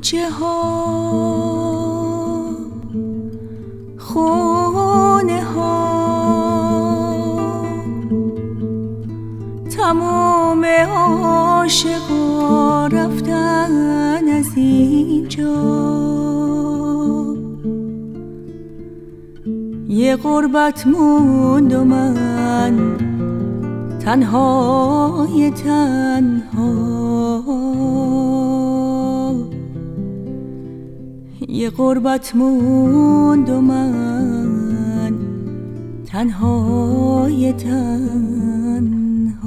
کوچه ها، خونه ها، تمام عاشقا رفتن از اینجا. یه غربت موند و من تنهای تنها، یه غربت موند و من تنهای تنها.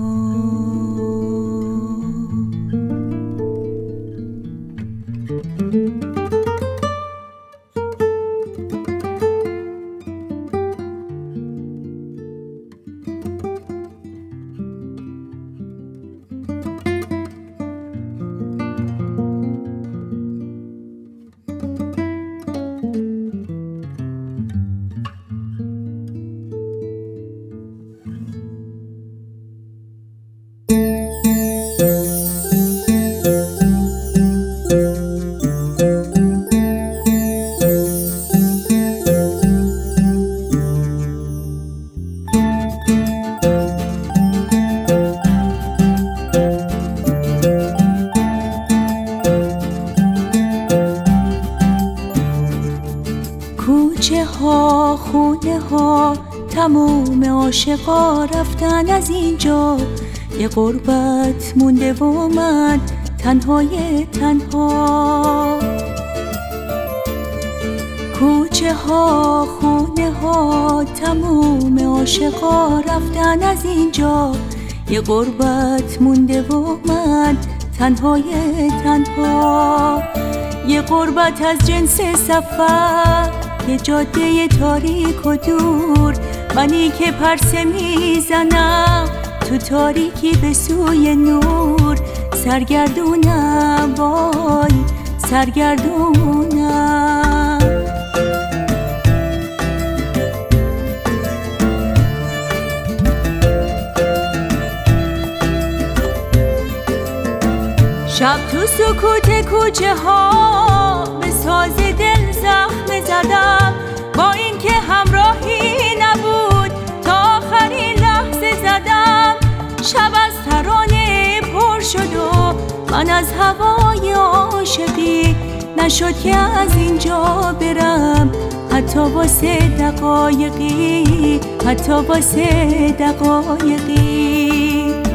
کوچه ها، خونه ها، تموم عاشقا رفتن از اینجا. یه غربت مونده و من تنهای تنها. کوچه ها، خونه ها، تموم عاشقا رفتن از اینجا. یه غربت مونده و من تنهای تنها. یه غربت از جنس سفر، یه جاده تاریک و دور، منی که پرسه میزنم تو تاریکی به سوی نور. سرگردونم وای سرگردونم. شب تو سکوت کوچه ها به ساز دل زخم زدم، با این که همراهی نبود تا آخرین لحظه زدم. شب از ترانه پر شد و من از هوای عاشقی، نشد که از اینجا برم حتی واسه دقایقی، حتی واسه دقایقی.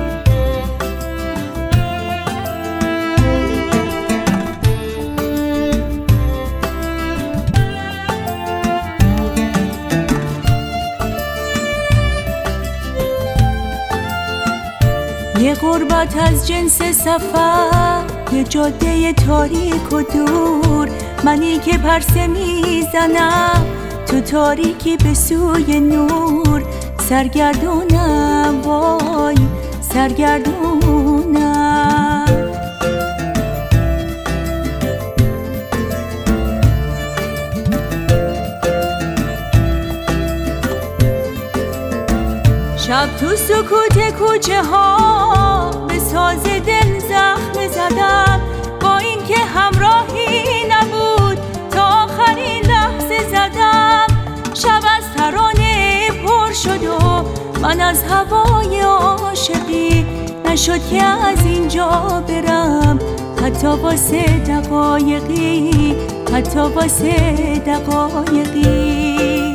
یه غربت از جنس سفر، یه جاده تاریک و دور، منی که پرسه میزنم تو تاریکی به سوی نور. سرگردونم وای سرگردونم. شب تو سکوت کوچه ها به ساز دل زخم زدم، با این که همراهی نبود تا آخرین لحظه زدم. شب از ترانه پر شد و من از هوای عاشقی، نشد که از اینجا برم حتی واسه دقایقی، حتی واسه دقایقی.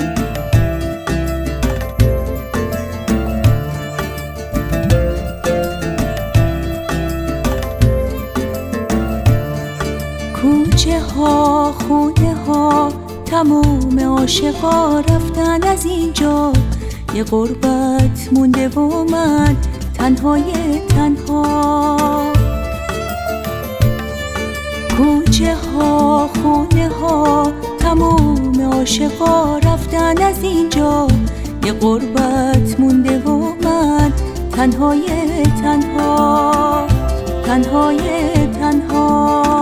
کوچه ها، خونه ها، تموم عاشقا رفتن از اینجا. یه غربت مونده و من تنهای تنها. کوچه ها، خونه ها، تموم عاشقا رفتن از اینجا. یه غربت مونده و من تنهای تنها، تنهای تنها.